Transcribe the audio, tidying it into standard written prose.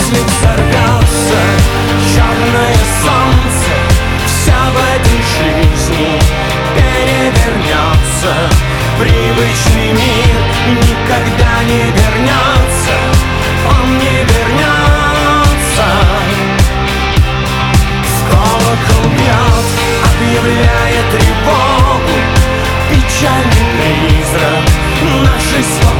если взорвется черное солнце, вся в этой жизни перевернется. Привычный мир никогда не вернется, он не вернется. Колокол бьет, объявляя тревогу, печальный призрак нашей свободы.